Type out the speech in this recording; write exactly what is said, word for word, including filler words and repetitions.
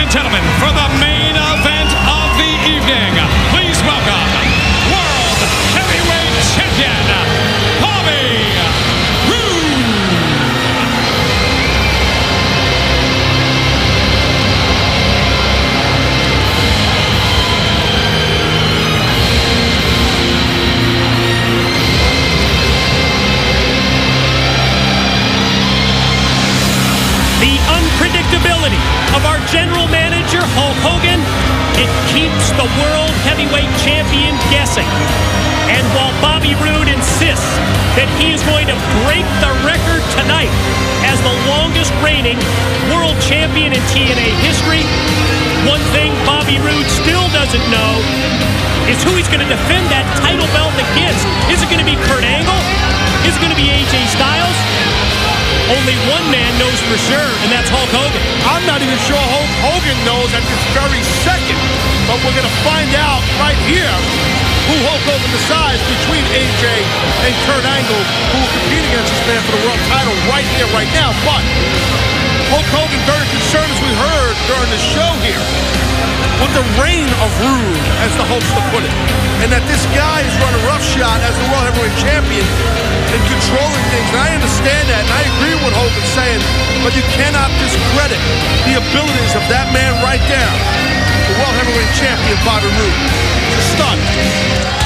and gentlemen, for the main event of the evening, please welcome World Heavyweight Champion, Bobby Roode. The unpredictability of our general manager, Hulk Hogan, it keeps the World Heavyweight Champion guessing. And while Bobby Roode insists that he is going to break the record tonight as the longest reigning World Champion in T N A history, one thing Bobby Roode still doesn't know is who he's going to defend that title belt against. Is it going to be Kurt Angle? Is it going to be A J Styles? Only one man knows for sure, and that's Hulk Hogan. I'm not even sure Hulk Hogan knows at this very second, but we're going to find out right here who Hulk Hogan decides between A J and Kurt Angle, who will compete against this man for the world title right here, right now. But Hulk Hogan very concerned, as we heard during the show here, with the reign of Roode, as the Hulkster put it, and that this guy is running roughshod as the World Heavyweight Champion and controlling things. And I understand that, and I agree with what Hogan's saying, but you cannot discredit the abilities of that man right there, the World Heavyweight Champion, Bobby Roode. He's a stud.